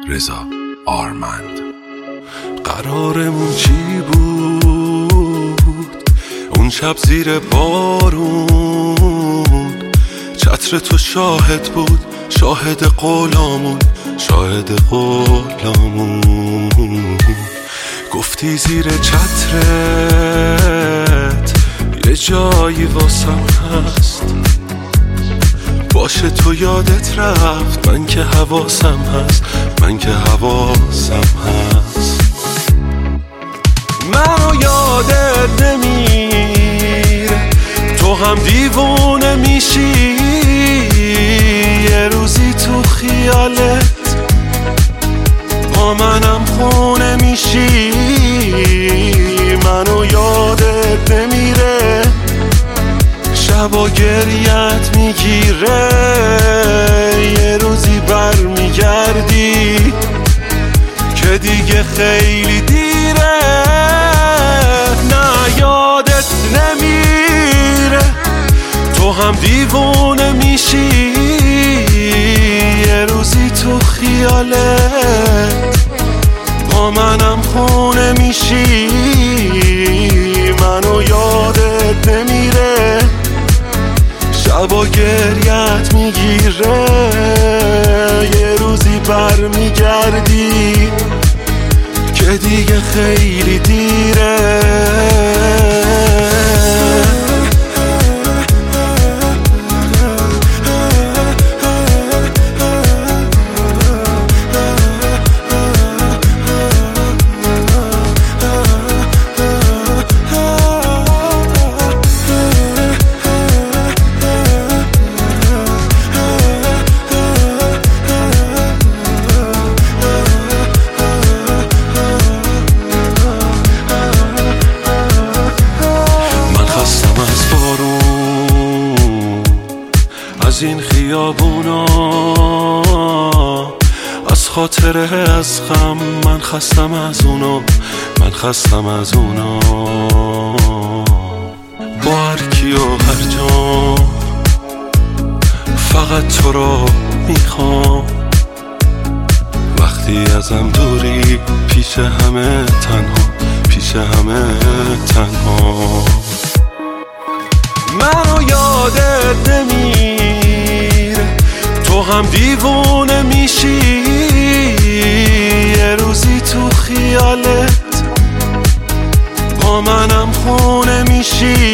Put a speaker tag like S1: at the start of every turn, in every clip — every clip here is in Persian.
S1: رضا آرمند. قرارمون چی بود اون شب زیر بارون؟ چتر تو شاهد بود، شاهد قولامون، شاهد قولامون. گفتی زیر چترت یه جایی واسم هست، باشه تو یادت رفت، من که حواسم هست، من که حواسم هست. منو یادت نمیره، تو هم دیوونه میشی، یه روزی تو خیالت با منم خونه میشی. منو یادت نمیره، شبا گریت میگیره، یه روزی بر میگردی که دیگه خیلی دیره. نه یادت نمیره، تو هم دیوونه میشی، یه روزی تو خیالت با منم خونه میشی. منو یادت نمیره، شبا گریت میگیره، یه روزی بر میگردی که دیگه خیلی دیره. از این خیابونا، از خاطره از غم، من خستم از اونا، من خستم از اونا. با هر کی و هر جا فقط تو رو میخوام، وقتی ازم دوری پیش همه تنها، پیش همه تنها. منو یادت نمیره، تو هم دیوونه میشی، یه روزی تو خیالت با منم خونه میشی.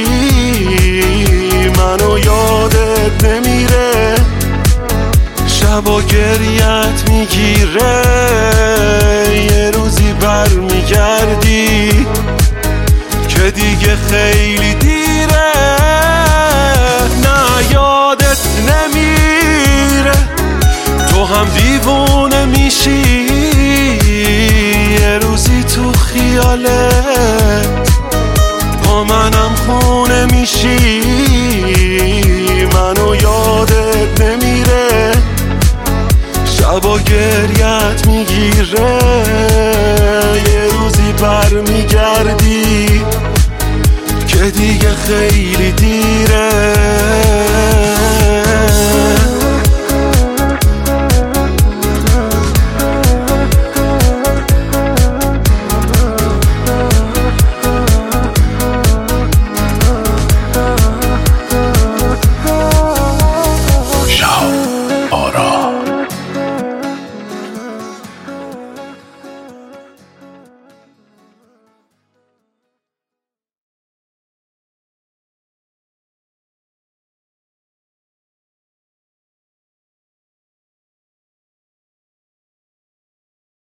S1: منو یادت نمیره، شبا گریت میگیره، یه روزی بر میگردی که دیگه خیلی دیره. نه یادت نمیره، تو هم دیوونه میشی، یه روزی تو خیالت با منم خونه میشی. منو یادت نمیره، شبا گریت میگیره، یه روزی بر میگردی که دیگه خیلی